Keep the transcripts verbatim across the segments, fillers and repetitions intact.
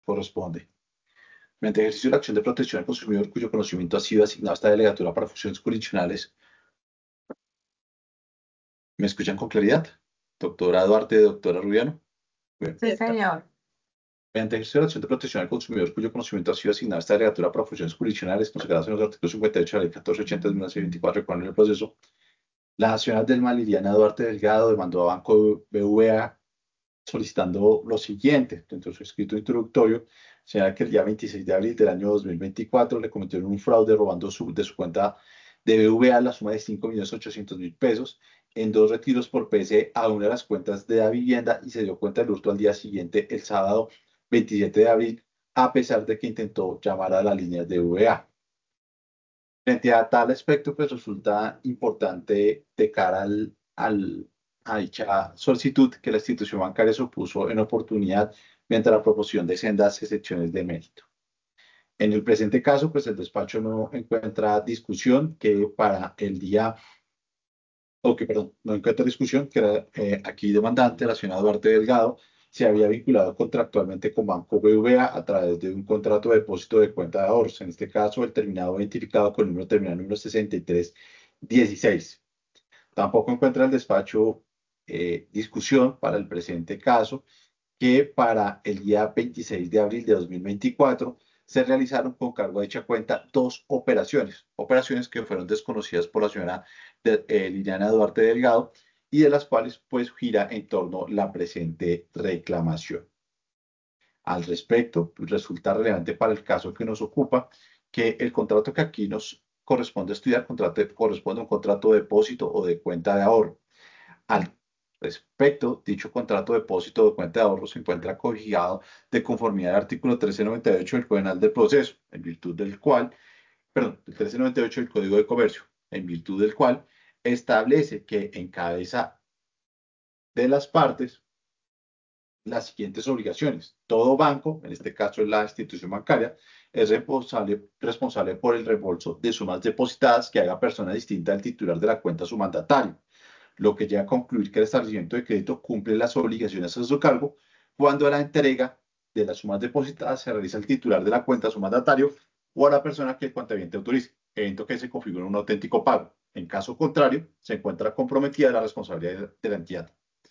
corresponde. Mediante ejercicio de la acción de protección al consumidor cuyo conocimiento ha sido asignado a esta delegatura para funciones jurisdiccionales. ¿Me escuchan con claridad? Doctora Duarte, doctora Rubiano. Bien. Sí, señor. Mediante ejercicio de la acción de protección al consumidor cuyo conocimiento ha sido asignado a esta delegatura para funciones jurisdiccionales consagradas en los artículos cincuenta y ocho de la ley catorce ochenta de mil novecientos veinticuatro con el proceso, la nacional del Mal, Liliana Duarte Delgado, demandó a Banco B V A solicitando lo siguiente. Dentro de su escrito introductorio, señala que el día veintiséis de abril del año dos mil veinticuatro le cometieron un fraude robando su, de su cuenta de B V A la suma de cinco millones ochocientos mil pesos en dos retiros por P C a una de las cuentas de la vivienda y se dio cuenta del hurto al día siguiente, el sábado veintisiete de abril, a pesar de que intentó llamar a la línea de B V A. Frente a tal aspecto, pues resulta importante de cara al, al, a dicha solicitud que la institución bancaria se opuso en oportunidad mediante la proposición de sendas excepciones de mérito. En el presente caso, pues el despacho no encuentra discusión que para el día, o que, perdón, no encuentra discusión que era, eh, aquí demandante, la señora Duarte Delgado, se había vinculado contractualmente con Banco B V A a través de un contrato de depósito de cuenta de ahorros. En este caso, el terminado identificado con el número terminal número sesenta y tres dieciséis. Tampoco encuentra el despacho eh, discusión para el presente caso que para el día veintiséis de abril de dos mil veinticuatro se realizaron con cargo a dicha cuenta dos operaciones, operaciones que fueron desconocidas por la señora de, eh, Liliana Duarte Delgado y de las cuales pues gira en torno la presente reclamación. Al respecto, pues, resulta relevante para el caso que nos ocupa que el contrato que aquí nos corresponde estudiar contrato, corresponde a un contrato de depósito o de cuenta de ahorro. Al respecto, dicho contrato de depósito de cuenta de ahorro se encuentra cobijado de conformidad al artículo trece noventa y ocho del Código Penal del Proceso, en virtud del cual, perdón, el trece noventa y ocho del Código de Comercio, en virtud del cual establece que en cabeza de las partes las siguientes obligaciones. Todo banco, en este caso es la institución bancaria, es responsable, responsable por el reembolso de sumas depositadas que haga persona distinta al titular de la cuenta a su mandatario, lo que lleva a concluir que el establecimiento de crédito cumple las obligaciones a su cargo cuando la entrega de las sumas depositadas se realiza al titular de la cuenta a su mandatario o a la persona que el cuentaviente autorice, evento que se configura un auténtico pago. En caso contrario, se encuentra comprometida la responsabilidad de la entidad.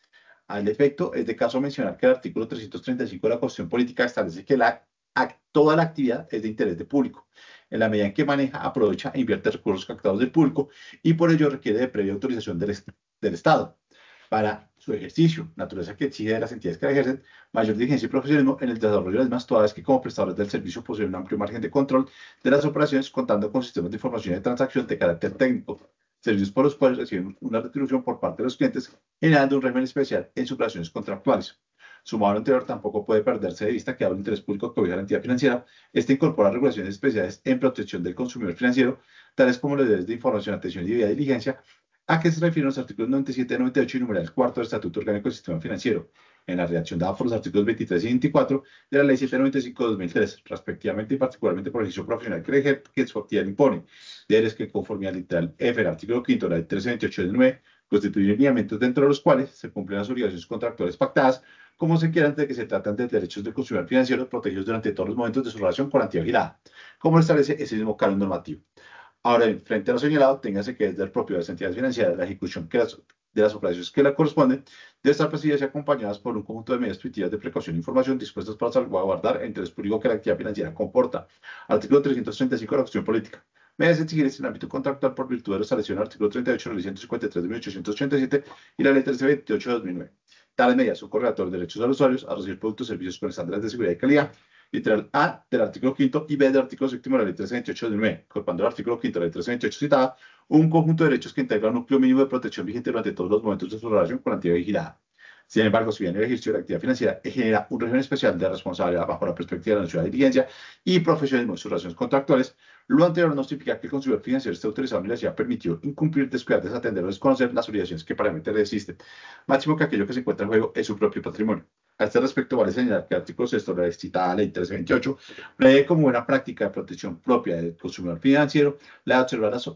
Al efecto, es de caso mencionar que el artículo trescientos treinta y cinco de la Constitución Política establece que la, a, toda la actividad es de interés de público, en la medida en que maneja, aprovecha e invierte recursos captados del público y por ello requiere de previa autorización del, del Estado para su ejercicio, naturaleza que exige de las entidades que la ejercen mayor diligencia y profesionalismo en el desarrollo de las mismas, todas vez que como prestadores del servicio poseen un amplio margen de control de las operaciones contando con sistemas de información y de transacción de carácter técnico, servicios por los cuales reciben una retribución por parte de los clientes, generando un régimen especial en sus operaciones contractuales. Sumado a lo anterior, tampoco puede perderse de vista que dado el interés público que obedece a la entidad financiera, esta incorpora regulaciones especiales en protección del consumidor financiero, tales como los deberes de información, atención y debida diligencia, a qué se refieren los artículos noventa y siete, noventa y ocho y numeral cuarto del Estatuto Orgánico del Sistema Financiero, en la redacción dada por los artículos veintitrés y veinticuatro de la Ley setecientos noventa y cinco de dos mil tres, respectivamente y particularmente por el ejercicio profesional que, que su actividad impone, deberes que conforme al literal F del artículo quinto de la Ley trescientos veintiocho del nueve constituyen lineamientos dentro de los cuales se cumplen las obligaciones contractuales pactadas, como se quiera, de que se tratan de derechos del consumidor financiero protegidos durante todos los momentos de su relación con la entidad vigilada, como establece ese mismo canon normativo. Ahora bien, frente a lo señalado, téngase que desde el propio de las entidades financieras, la ejecución que las, de las operaciones que le corresponden debe estar presididas y acompañadas por un conjunto de medidas intuitivas de precaución e información dispuestas para salvaguardar el interés público que la actividad financiera comporta. Artículo trescientos treinta y cinco de la Constitución Política. Medidas exigidas en el ámbito contractual por virtud de lo establecido en el artículo treinta y ocho de la Ley ciento cincuenta y tres de mil ochocientos ochenta y siete y la Ley trescientos veintiocho de dos mil nueve. Tales medidas son correlatorias de derechos a los usuarios a recibir productos y servicios con estándares de seguridad y calidad, literal A del artículo quinto y B del artículo séptimo de la Ley trescientos veintiocho de dos mil nueve, incorporando el artículo quinto de la Ley trescientos veintiocho citada, un conjunto de derechos que integra un núcleo mínimo de protección vigente durante todos los momentos de su relación con la entidad vigilada. Sin embargo, si bien el ejercicio de la actividad financiera genera un régimen especial de responsabilidad bajo la perspectiva de la nacional de diligencia y profesionalismo en sus relaciones contractuales, lo anterior no significa que el consumidor financiero esté autorizado ni le sea permitido incumplir, descuidar, desatender o desconocer las obligaciones que previamente le existen, máximo que aquello que se encuentra en juego es su propio patrimonio. A este respecto, vale señalar que el artículo sexto de la citada Ley trescientos veintiocho prevé como una práctica de protección propia del consumidor financiero la de observar las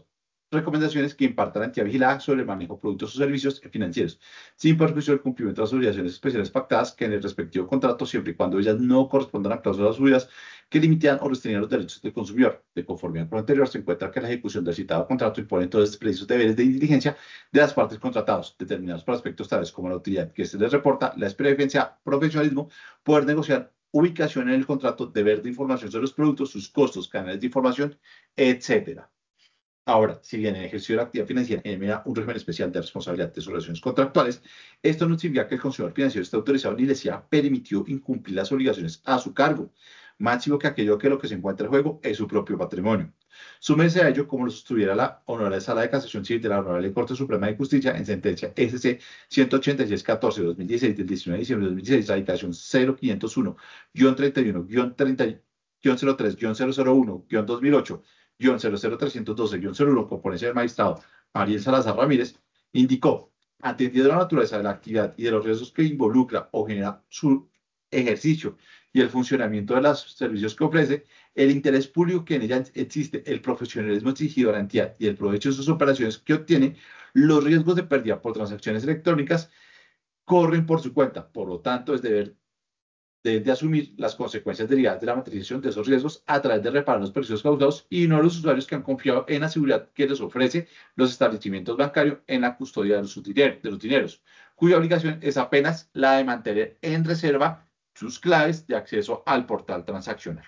recomendaciones que imparta la entidad vigilada sobre el manejo de productos o servicios financieros, sin perjuicio del cumplimiento de las obligaciones especiales pactadas que en el respectivo contrato, siempre y cuando ellas no correspondan a cláusulas subidas que limitan o restringan los derechos del consumidor. De conformidad con lo anterior, se encuentra que la ejecución del citado contrato impone entonces precisos deberes de diligencia de las partes contratadas, determinados por aspectos tales como la utilidad que se les reporta, la experiencia, profesionalismo, poder negociar, ubicación en el contrato, deber de información sobre los productos, sus costos, canales de información, etcétera. Ahora, si bien en el ejercicio de la actividad financiera emana un régimen especial de responsabilidad de sus relaciones contractuales, esto no significa que el consumidor financiero esté autorizado ni le sea permitido incumplir las obligaciones a su cargo, máximo que aquello que lo que se encuentra en juego es su propio patrimonio. Súmese a ello como lo sostuviera la Honorable Sala de Casación Civil de la Honorable Corte Suprema de Justicia en sentencia S C ciento ochenta y seis catorce de dos mil dieciséis del diecinueve de diciembre de dos mil dieciséis, radicación cero quinientos uno treinta y uno treinta cero tres cero cero uno dos mil ocho cero cero trescientos doce cero uno por ponencia del magistrado Ariel Salazar Ramírez, indicó, atendiendo la naturaleza de la actividad y de los riesgos que involucra o genera su ejercicio y el funcionamiento de los servicios que ofrece, el interés público que en ella existe, el profesionalismo exigido a la entidad y el provecho de sus operaciones que obtiene, los riesgos de pérdida por transacciones electrónicas corren por su cuenta. Por lo tanto, es deber deben de asumir las consecuencias derivadas de la materialización de esos riesgos a través de reparar los perjuicios causados y no los usuarios que han confiado en la seguridad que les ofrece los establecimientos bancarios en la custodia de, sus dinero, de los dineros, cuya obligación es apenas la de mantener en reserva sus claves de acceso al portal transaccional.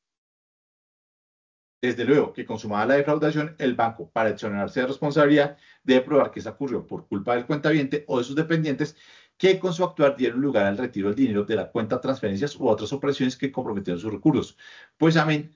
Desde luego que consumada la defraudación, el banco, para exonerarse de responsabilidad, debe probar que esa ocurrió por culpa del cuentaviente o de sus dependientes que con su actuar dieron lugar al retiro del dinero de la cuenta, transferencias u otras operaciones que comprometieron sus recursos. Pues amén,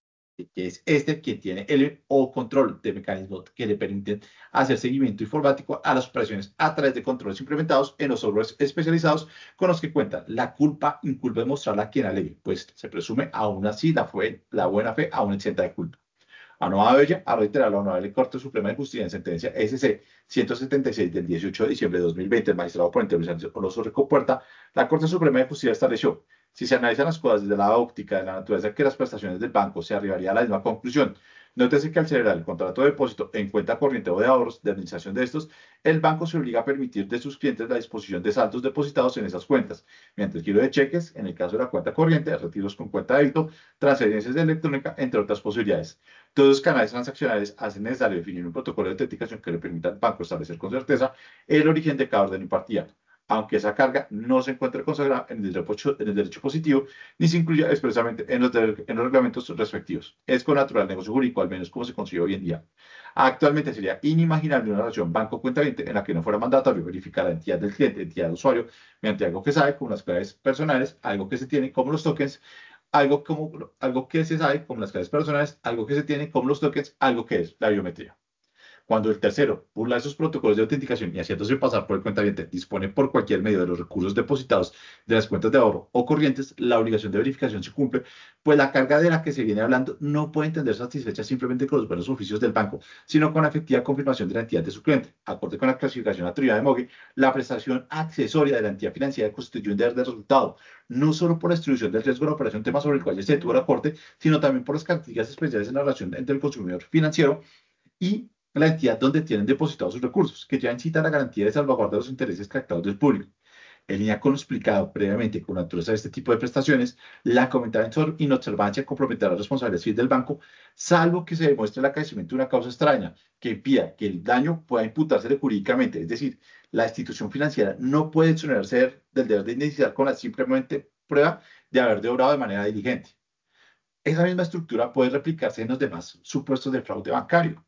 que es este quien tiene el o control de mecanismos que le permiten hacer seguimiento informático a las operaciones a través de controles implementados en los softwares especializados con los que cuenta. La culpa inculpa de mostrarla a quien alegue, pues se presume aún así la, fue, la buena fe aún exenta de culpa. Anuada Bella a reiterar la Honorable Corte Suprema de Justicia en sentencia S C ciento setenta y seis del dieciocho de diciembre de dos mil veinte, el magistrado ponente Luis Ángel Oloso Recopuerta, la Corte Suprema de Justicia estableció, si se analizan las cosas desde la óptica de la naturaleza que las prestaciones del banco, se arribaría a la misma conclusión. Nótese que al celebrar el contrato de depósito en cuenta corriente o de ahorros de administración de estos, el banco se obliga a permitir de sus clientes la disposición de saldos depositados en esas cuentas, mediante el giro de cheques, en el caso de la cuenta corriente, retiros con cuenta de débito, transferencias electrónicas, entre otras posibilidades. Todos los canales transaccionales hacen necesario definir un protocolo de autenticación que le permita al banco establecer con certeza el origen de cada orden impartida, aunque esa carga no se encuentre consagrada en el derecho, en el derecho positivo ni se incluya expresamente en los, de, en los reglamentos respectivos. Es con natural negocio jurídico, al menos como se concibe hoy en día. Actualmente sería inimaginable una relación banco-cuenta en la que no fuera mandatorio verificar la entidad del cliente, entidad del usuario, mediante algo que sabe, como las claves personales, algo que se tiene, como los tokens, algo, como, algo que se sabe, como las claves personales, algo que se tiene, como los tokens, algo que es la biometría. Cuando el tercero burla esos protocolos de autenticación y haciéndose pasar por el cuentaviente dispone por cualquier medio de los recursos depositados de las cuentas de ahorro o corrientes, la obligación de verificación se cumple, pues la carga de la que se viene hablando no puede entender satisfecha simplemente con los buenos oficios del banco, sino con la efectiva confirmación de la entidad de su cliente. Acorde con la clasificación atribuida de Mogue, la prestación accesoria de la entidad financiera constituye un deber de resultado, no solo por la distribución del riesgo de la operación, tema sobre el cual ya se detuvo la Corte, sino también por las características especiales en la relación entre el consumidor financiero y la entidad donde tienen depositados sus recursos, que ya incita la garantía de salvaguarda de los intereses captados del público. En línea con lo explicado previamente con la naturaleza de este tipo de prestaciones, la comentada inobservancia comprometerá la responsabilidad civil del banco, salvo que se demuestre el acaecimiento de una causa extraña que impida que el daño pueda imputársele jurídicamente. Es decir, la institución financiera no puede exonerarse del deber de indemnizar con la simplemente prueba de haber obrado de manera diligente. Esa misma estructura puede replicarse en los demás supuestos de fraude bancario.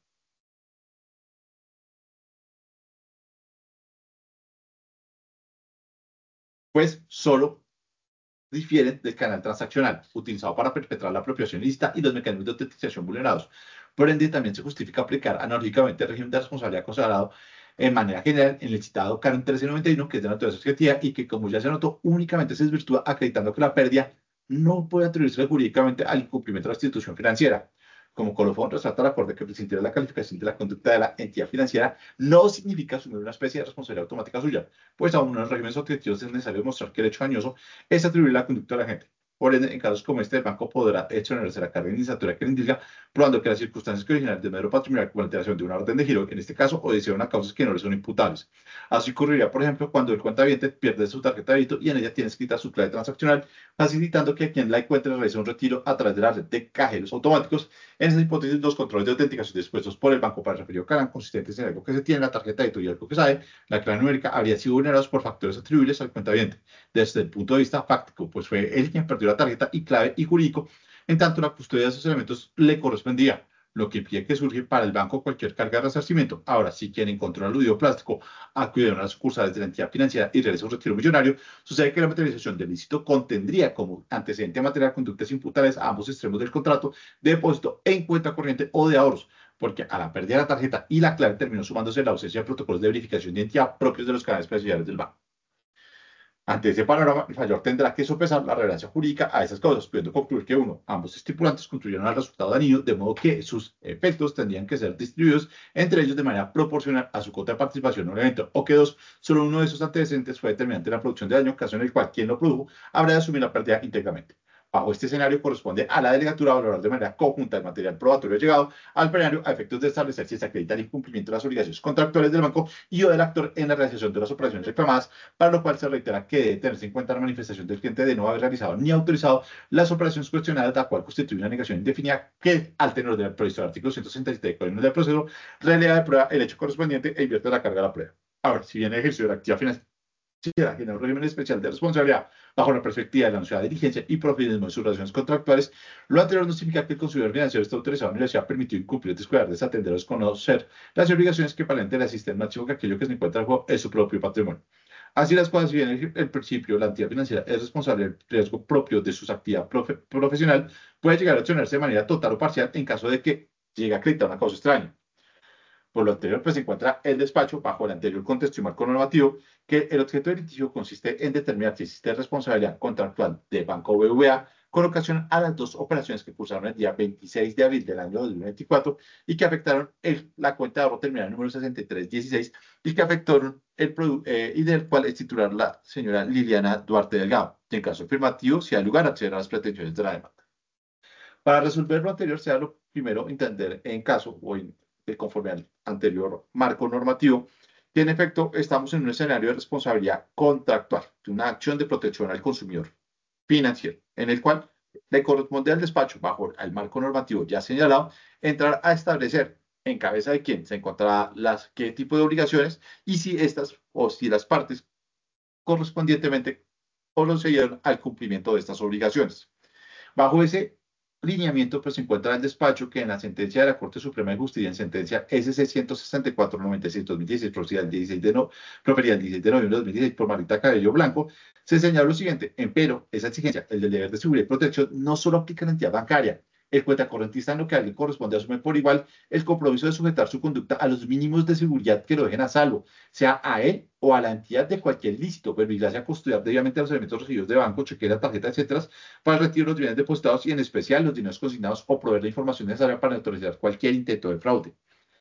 Pues solo difieren del canal transaccional utilizado para perpetrar la apropiación ilícita y los mecanismos de autenticación vulnerados. Por ende, también se justifica aplicar analógicamente el régimen de responsabilidad consagrado en manera general en el citado Canon trece noventa y uno, que es de naturaleza objetiva y que, como ya se notó, únicamente se desvirtúa acreditando que la pérdida no puede atribuirse jurídicamente al incumplimiento de la institución financiera. Como colofón, resalta el acuerdo que presentar la calificación de la conducta de la entidad financiera no significa asumir una especie de responsabilidad automática suya, pues aún en los regímenes objetivos es necesario demostrar que el hecho dañoso es atribuir la conducta a la gente. Por ende, en casos como este, el banco podrá exonerarse la carga indemnizatora que le indica, probando que las circunstancias que originan el desmedro patrimonial como alteración de una orden de giro, en este caso, obedecieron a causas que no le son imputables. Así ocurriría, por ejemplo, cuando el cuentaviente pierde su tarjeta de débito y en ella tiene escrita su clave transaccional, facilitando que quien la encuentre realice un retiro a través de la red de cajeros automáticos. En esa hipótesis, los controles de autenticación dispuestos por el banco para el referido canal, consistentes en algo que se tiene en la tarjeta de débito y algo que sabe, la clave numérica, habría sido vulnerados por factores atribuibles al cuentaviente desde el punto de vista fáctico, pues fue él quien perdió la tarjeta y clave y jurídico, en tanto la custodia de esos elementos le correspondía, lo que impide que surge para el banco cualquier carga de resarcimiento. Ahora, si quien encontró el aludido plástico acude a las sucursales de la entidad financiera y realiza un retiro millonario, sucede que la materialización del ilícito contendría como antecedente material conductas imputables a ambos extremos del contrato de depósito en cuenta corriente o de ahorros, porque a la pérdida de la tarjeta y la clave terminó sumándose la ausencia de protocolos de verificación de identidad propios de los canales presidenciales del banco. Ante ese panorama, el fallador tendrá que sopesar la relevancia jurídica a esas causas, pudiendo concluir que, uno, ambos estipulantes construyeron al resultado dañino, de modo que sus efectos tendrían que ser distribuidos entre ellos de manera proporcional a su cuota de participación en el evento, o que, dos, solo uno de esos antecedentes fue determinante en la producción de daño, caso en el cual quien lo produjo habrá de asumir la pérdida íntegramente. Bajo este escenario, corresponde a la delegatura valorar de manera conjunta el material probatorio llegado al plenario a efectos de establecer si se acredita el incumplimiento de las obligaciones contractuales del banco y o del actor en la realización de las operaciones reclamadas, para lo cual se reitera que debe tenerse en cuenta la manifestación del cliente de no haber realizado ni autorizado las operaciones cuestionadas, la cual constituye una negación indefinida que, al tenor del previsto del artículo ciento sesenta y siete del Código del Proceso, releva de prueba el hecho correspondiente e invierte la carga de la prueba. Ahora, si bien el ejercicio de la actividad financiera tiene un régimen especial de responsabilidad bajo la perspectiva de la anunciada diligencia y profesionalismo de sus relaciones contractuales, lo anterior no significa que el consumidor financiero esté autorizado ni le sea permitido incumplir, descuidar, desatender o desconocer las obligaciones que para el ente le asisten, máximo que aquello que se encuentra en juego es su propio patrimonio. Así las cosas, si bien el, el principio, la entidad financiera es responsable del riesgo propio de su actividad profe, profesional, puede llegar a accionarse de manera total o parcial en caso de que llegue a acreditar una causa extraña. Por lo anterior, pues se encuentra el despacho bajo el anterior contexto y marco normativo, que el objeto del litigio consiste en determinar si existe responsabilidad contractual de Banco B V A con ocasión a las dos operaciones que cursaron el día veintiséis de abril del año dos mil veinticuatro y que afectaron el, la cuenta de ahorro terminal número sesenta y tres dieciséis y que afectaron el eh, y del cual es titular la señora Liliana Duarte Delgado. En caso afirmativo, si hay lugar a acceder a las pretensiones de la demanda. Para resolver lo anterior, sea lo primero entender en caso o en, de conforme al anterior marco normativo, que en efecto estamos en un escenario de responsabilidad contractual, de una acción de protección al consumidor financiero, en el cual le corresponde al despacho, bajo el marco normativo ya señalado, entrar a establecer en cabeza de quién se encontrará las, qué tipo de obligaciones y si estas o si las partes correspondientemente procedieron al cumplimiento de estas obligaciones. Bajo ese lineamiento, pues se encuentra el despacho que en la sentencia de la Corte Suprema de Justicia, en sentencia S C ciento sesenta y cuatro noventa y seis dos mil dieciséis, proferida el dieciséis de, no, proferida el dieciséis de noviembre de dos mil dieciséis por Marita Cabello Blanco, se señala lo siguiente: empero, esa exigencia, el del deber de seguridad y protección, no solo aplica a la entidad bancaria. El cuentacorrentista, en lo que a alguien corresponde, asume por igual el compromiso de sujetar su conducta a los mínimos de seguridad que lo dejen a salvo, sea a él o a la entidad de cualquier ilícito, pues vigilarse a custodiar debidamente los elementos recibidos de banco, chequera, tarjeta, etcétera, para el retiro de los bienes depositados y en especial los dineros consignados o proveer la información necesaria para neutralizar cualquier intento de fraude.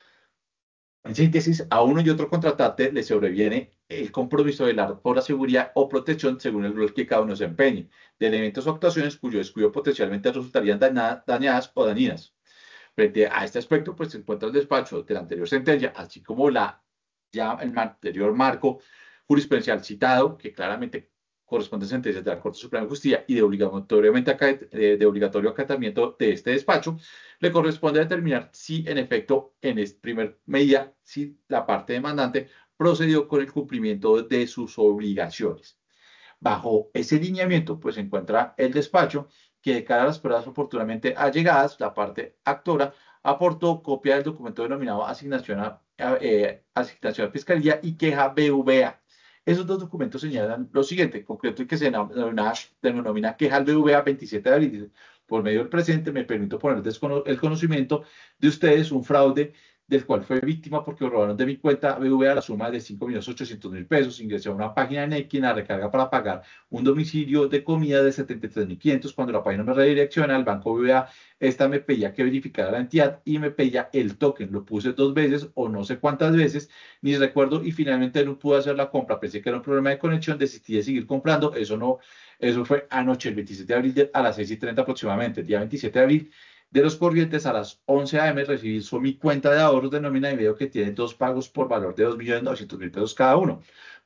En síntesis, a uno y otro contratante le sobreviene el compromiso de velar por la seguridad o protección según el rol que cada uno se empeñe, de elementos o actuaciones cuyo descuido potencialmente resultarían dañadas, dañadas o dañinas. Frente a este aspecto, pues se encuentra el despacho de la anterior sentencia, así como la, ya el anterior marco jurisprudencial citado, que claramente corresponde a sentencias de la Corte Suprema de Justicia y de, obligatoriamente de, de obligatorio acatamiento de este despacho, le corresponde determinar si en efecto, en esta primera medida, si la parte demandante procedió con el cumplimiento de sus obligaciones. Bajo ese lineamiento, pues se encuentra el despacho que de cara a las pruebas oportunamente allegadas, la parte actora aportó copia del documento denominado asignación a, eh, asignación a fiscalía y queja B V A. Esos dos documentos señalan lo siguiente, en concreto, y que se denomina, denomina queja al B V A veintisiete de abril. Por medio del presente, me permito poner el conocimiento de ustedes un fraude del cual fue víctima porque robaron de mi cuenta B V A la suma de cinco millones ochocientos mil pesos, ingresé a una página de Nequi, a recarga para pagar un domicilio de comida de setenta y tres mil quinientos, cuando la página me redirecciona al banco B V A, esta me pedía que verificara la entidad y me pedía el token, lo puse dos veces o no sé cuántas veces, ni recuerdo, y finalmente no pude hacer la compra, pensé que era un problema de conexión, desistí de seguir comprando, eso no Eso fue anoche, el veintisiete de abril, de- a las seis y treinta aproximadamente. El día veintisiete de abril, de los corrientes a las once a m recibí su mi cuenta de ahorros de nómina y veo que tiene dos pagos por valor de dos millones novecientos mil pesos cada uno.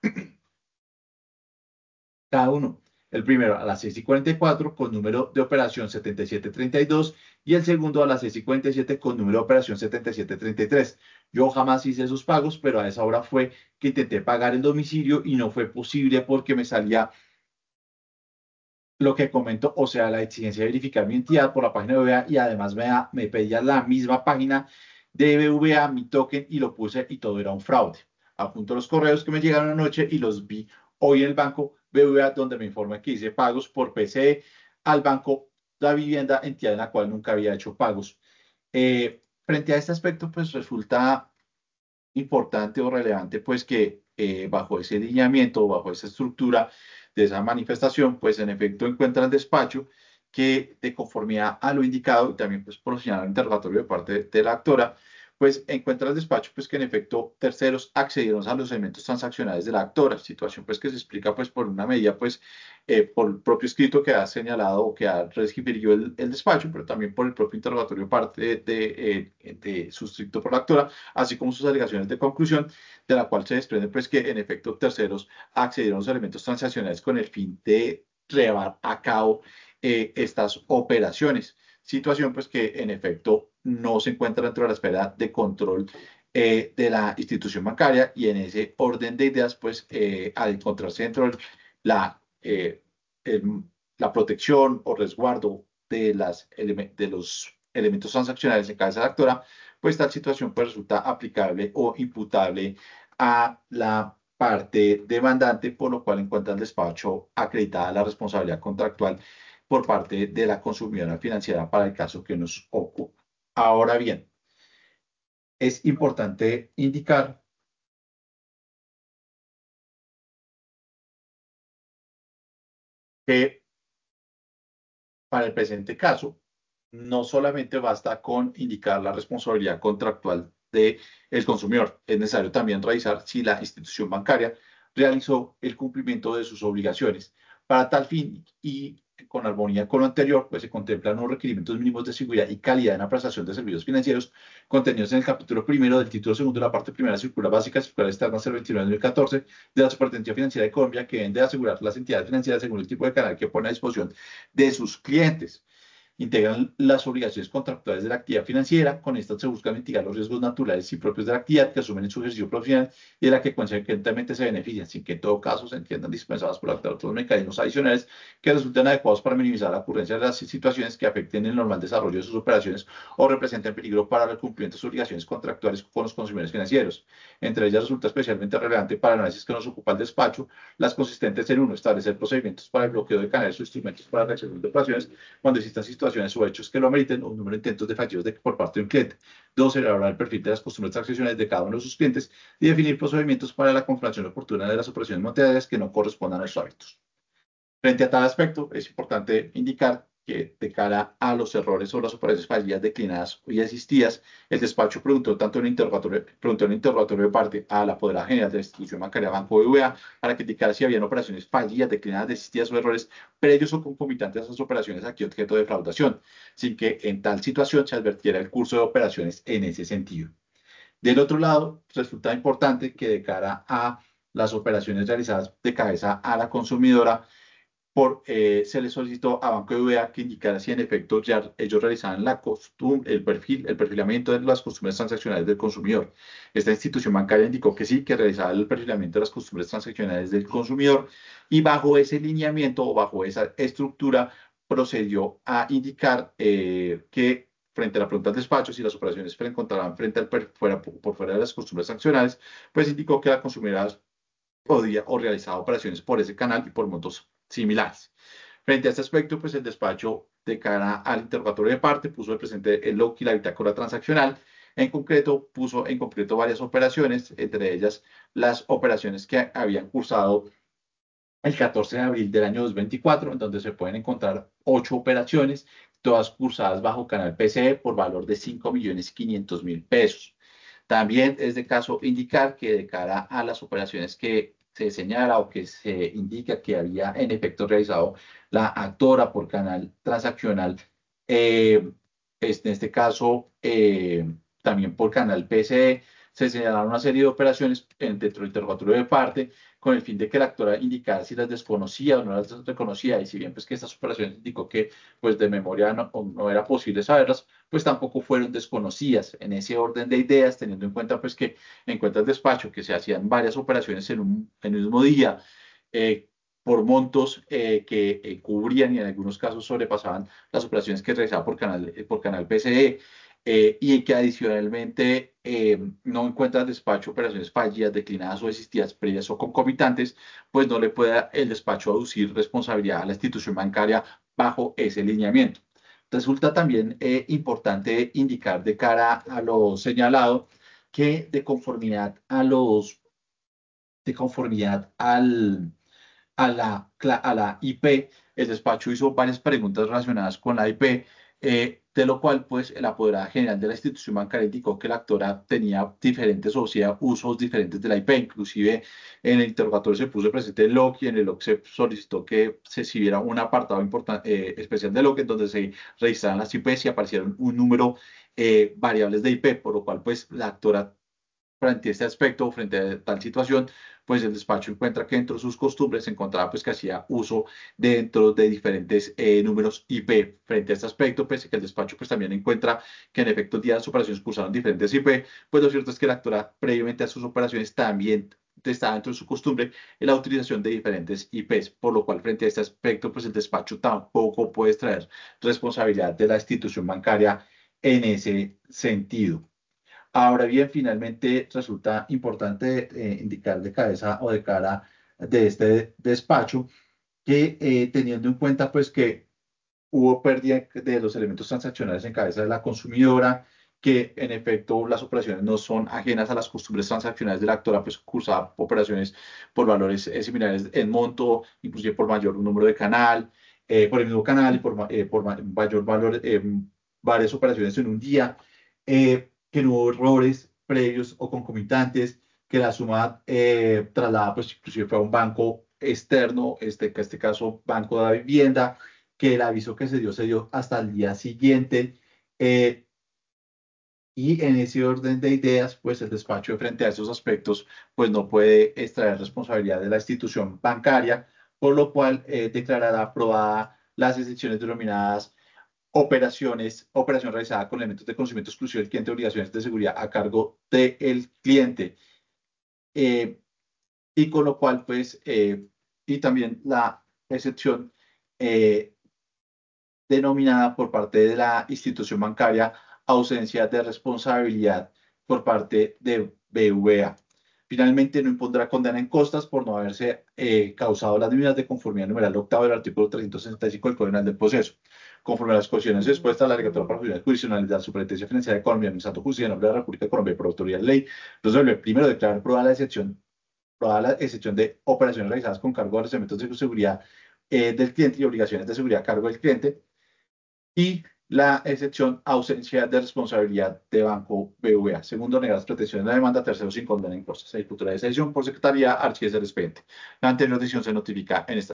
Cada uno. El primero a las seis y cuarenta y cuatro con número de operación setenta y siete treinta y dos y el segundo a las seis y cuarenta y siete con número de operación setenta y siete treinta y tres. Yo jamás hice esos pagos, pero a esa hora fue que intenté pagar el domicilio y no fue posible porque me salía lo que comento, o sea, la exigencia de verificar mi entidad por la página de B B V A y además me, da- me pedía la misma página de B B V A, mi token, y lo puse y todo era un fraude. Adjunto los correos que me llegaron anoche y los vi hoy en el banco B B V A, donde me informa que hice pagos por P C E al banco La Vivienda, entidad en la cual nunca había hecho pagos. Eh, frente a este aspecto, pues resulta importante o relevante, pues que eh, bajo ese lineamiento, bajo esa estructura de esa manifestación, pues en efecto encuentra el despacho que de conformidad a lo indicado y también pues por señalar el interrogatorio de parte de la actora, pues encuentra el despacho pues que en efecto terceros accedieron a los elementos transaccionales de la actora, situación pues que se explica pues por una medida pues eh, por el propio escrito que ha señalado o que ha referido el, el despacho, pero también por el propio interrogatorio de parte de, de, eh, de suscrito por la actora, así como sus alegaciones de conclusión, de la cual se desprende pues que en efecto terceros accedieron a los elementos transaccionales con el fin de llevar a cabo eh, estas operaciones. Situación pues que en efecto no se encuentra dentro de la esfera de control eh, de la institución bancaria y en ese orden de ideas pues eh, al encontrarse dentro de la, eh, el- la protección o resguardo de, las, eleme- de los elementos transaccionales en cabeza de la actora, pues tal situación pues resulta aplicable o imputable a la parte demandante, por lo cual encuentra el despacho acreditada la responsabilidad contractual por parte de la consumidora financiera para el caso que nos ocupa. Ahora bien, es importante indicar que para el presente caso, no solamente basta con indicar la responsabilidad contractual del consumidor, es necesario también revisar si la institución bancaria realizó el cumplimiento de sus obligaciones. Para tal fin y con armonía con lo anterior, pues se contemplan los requerimientos mínimos de seguridad y calidad en la prestación de servicios financieros contenidos en el capítulo primero del título segundo de la parte primera circular básica, circular externa cero veintinueve de dos mil catorce de la Superintendencia Financiera de Colombia, que deben de asegurar las entidades financieras según el tipo de canal que pone a disposición de sus clientes. Integran las obligaciones contractuales de la actividad financiera. Con estas se buscan mitigar los riesgos naturales y propios de la actividad que asumen en su ejercicio profesional y de la que consecuentemente se benefician, sin que en todo caso se entiendan dispensadas por actor otros mecanismos adicionales que resulten adecuados para minimizar la ocurrencia de las situaciones que afecten el normal desarrollo de sus operaciones o representen peligro para el cumplimiento de sus obligaciones contractuales con los consumidores financieros. Entre ellas resulta especialmente relevante para el análisis que nos ocupa el despacho, las consistentes en uno, establecer procedimientos para el bloqueo de canales o instrumentos para la reacción de operaciones cuando existan situaciones o hechos que lo ameriten o un número de intentos de fallidos de, por parte de un cliente. Dos, elaborar el perfil de las costumbres transaccionales de cada uno de sus clientes y definir procedimientos para la confirmación oportuna de las operaciones monetarias que no correspondan a sus hábitos. Frente a tal aspecto, es importante indicar que de cara a los errores o las operaciones fallidas declinadas y asistidas, el despacho preguntó tanto en el interrogatorio, preguntó en el interrogatorio de parte a la apoderada general de la institución bancaria Banco B B V A para que indicara si habían operaciones fallidas, declinadas, desistidas o errores previos o concomitantes a esas operaciones aquí objeto de defraudación, sin que en tal situación se advirtiera el curso de operaciones en ese sentido. Del otro lado, resulta importante que de cara a las operaciones realizadas de cabeza a la consumidora, por, eh, se le solicitó a Banco de B B V A que indicara si en efecto ya ellos realizaban la costumbre, el perfil, el perfilamiento de las costumbres transaccionales del consumidor. Esta institución bancaria indicó que sí, que realizaba el perfilamiento de las costumbres transaccionales del consumidor y bajo ese lineamiento o bajo esa estructura procedió a indicar eh, que frente a la pregunta del despacho, si las operaciones se encontraban frente al per, fuera, por fuera de las costumbres transaccionales, pues indicó que la consumidora podía o realizaba operaciones por ese canal y por montos similares. Frente a este aspecto, pues el despacho de cara al interrogatorio de parte puso de presente el log y la bitácora transaccional. En concreto, puso en concreto varias operaciones, entre ellas las operaciones que habían cursado el catorce de abril del año dos mil veinticuatro, en donde se pueden encontrar ocho operaciones, todas cursadas bajo canal P C E por valor de cinco millones quinientos mil pesos. También es de caso indicar que de cara a las operaciones que se señala o que se indica que había en efecto realizado la actora por canal transaccional, eh, este, en este caso eh, también por canal P C E, se señalaron una serie de operaciones en- dentro del interrogatorio de parte con el fin de que la actora indicara si las desconocía o no las reconocía, y si bien pues que estas operaciones indicó que pues de memoria no, o no era posible saberlas, pues tampoco fueron desconocidas en ese orden de ideas, teniendo en cuenta pues que en cuentas de despacho que se hacían varias operaciones en un, en un mismo día, eh, por montos eh, que eh, cubrían y en algunos casos sobrepasaban las operaciones que realizaba por canal, eh, por canal P C E, eh, y que adicionalmente eh, no encuentra el despacho operaciones fallidas, declinadas o desistidas previas o concomitantes, pues no le puede el despacho aducir responsabilidad a la institución bancaria bajo ese lineamiento. Resulta también eh, importante indicar de cara a lo señalado que de conformidad a los, de conformidad al, a la, cla- a la I P, el despacho hizo varias preguntas relacionadas con la I P, eh, de lo cual pues el apoderado general de la institución bancaria indicó que la actora tenía diferentes o sea, usos diferentes de la I P, inclusive en el interrogatorio se puso presente el log y en el log se solicitó que se exhibiera un apartado importante, eh, especial de log en donde se registraran las I Ps y aparecieron un número eh, variables de I P, por lo cual pues la actora frente a este aspecto, frente a tal situación, pues el despacho encuentra que dentro de sus costumbres se encontraba pues que hacía uso dentro de diferentes eh, números I P. Frente a este aspecto, pues que el despacho pues también encuentra que en efecto el día de las operaciones cursaron diferentes I P, pues lo cierto es que la actora previamente a sus operaciones también estaba dentro de su costumbre en la utilización de diferentes I Ps, por lo cual frente a este aspecto pues el despacho tampoco puede extraer responsabilidad de la institución bancaria en ese sentido. Ahora bien, finalmente resulta importante eh, indicar de cabeza o de cara de este despacho que eh, teniendo en cuenta pues que hubo pérdida de los elementos transaccionales en cabeza de la consumidora, que en efecto las operaciones no son ajenas a las costumbres transaccionales de la actora, pues cursaba operaciones por valores eh, similares en monto, inclusive por mayor número de canal, eh, por el mismo canal y por, ma- eh, por ma- mayor valor, eh, varias operaciones en un día, eh, que no hubo errores previos o concomitantes, que la suma eh, trasladada pues inclusive fue a un banco externo, este, que en este caso Banco de la Vivienda, que el aviso que se dio se dio hasta el día siguiente. eh, y en ese orden de ideas, pues el despacho de frente a esos aspectos, pues no puede extraer responsabilidad de la institución bancaria, por lo cual eh, declarará aprobada las excepciones denominadas operaciones, operación realizada con elementos de conocimiento exclusivo del cliente, obligaciones de seguridad a cargo del cliente. Eh, y con lo cual, pues, eh, y también la excepción eh, denominada por parte de la institución bancaria ausencia de responsabilidad por parte de B V A. Finalmente, no impondrá condena en costas por no haberse eh, causado las medidas de conformidad numeral octavo del artículo trescientos sesenta y cinco del Código Penal del Proceso. Conforme a las condiciones expuestas, la Legislatura para Funciones Jurisdiccionales de la Superintendencia Financiera de Colombia, Administrando Justicia en nombre de la República de Colombia por autoridad de ley, resuelve primero declarar aprobada la excepción, aprobada la excepción de operaciones realizadas con cargo a los elementos de seguridad eh, del cliente y obligaciones de seguridad a cargo del cliente, y la excepción ausencia de responsabilidad de Banco B V A. Segundo, negar las pretensiones de la demanda. Tercero, sin condena en costas. Se disputará esa decisión por secretaría, archives del expediente. La anterior decisión se notifica en esta